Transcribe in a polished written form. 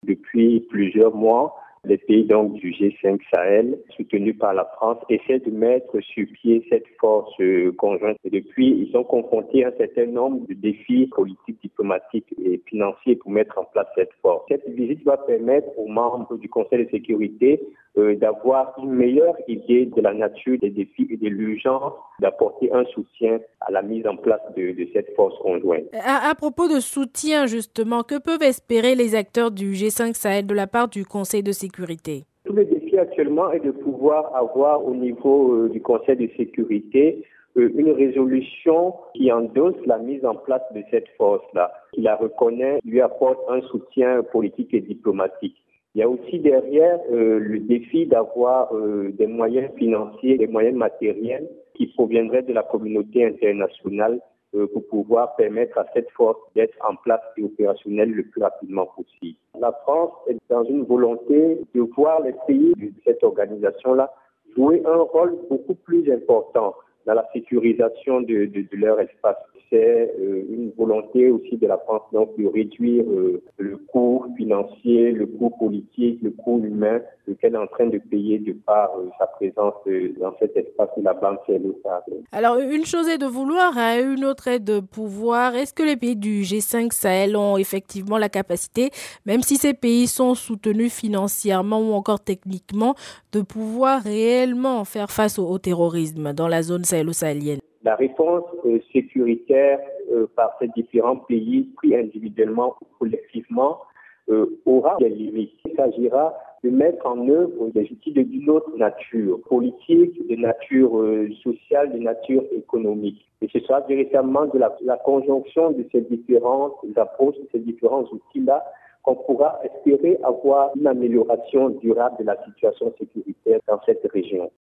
depuis plusieurs mois, les pays donc du G5 Sahel, soutenus par la France, essaient de mettre sur pied cette force conjointe. Et depuis, ils sont confrontés à un certain nombre de défis politiques, diplomatiques et financiers pour mettre en place cette force. Cette visite va permettre aux membres du Conseil de sécurité d'avoir une meilleure idée de la nature des défis et de l'urgence d'apporter un soutien à la mise en place de cette force conjointe. À propos de soutien, justement, que peuvent espérer les acteurs du G5 Sahel de la part du Conseil de sécurité? Tout le défi actuellement est de pouvoir avoir au niveau du Conseil de sécurité une résolution qui endosse la mise en place de cette force-là, qui la reconnaît, lui apporte un soutien politique et diplomatique. Il y a aussi derrière le défi d'avoir des moyens financiers, des moyens matériels qui proviendraient de la communauté internationale pour pouvoir permettre à cette force d'être en place et opérationnelle le plus rapidement possible. La France est dans une volonté de voir les pays de cette organisation-là jouer un rôle beaucoup plus important dans la sécurisation de leur espace. C'est une volonté aussi de la France donc de réduire le coût financier, le coût politique, le coût humain qu'elle est en train de payer de par sa présence dans cet espace où la banque est le Sahel. Alors, une chose est de vouloir, hein, une autre est de pouvoir. Est-ce que les pays du G5 Sahel ont effectivement la capacité, même si ces pays sont soutenus financièrement ou encore techniquement, de pouvoir réellement faire face au terrorisme dans la zone sahélo-sahélienne? La réponse sécuritaire par ces différents pays, pris individuellement ou collectivement, aura des limites. Il s'agira de mettre en œuvre des outils d'une autre nature, politique, de nature sociale, de nature économique. Et ce sera véritablement de la conjonction de ces différentes approches, de ces différents outils-là, qu'on pourra espérer avoir une amélioration durable de la situation sécuritaire dans cette région.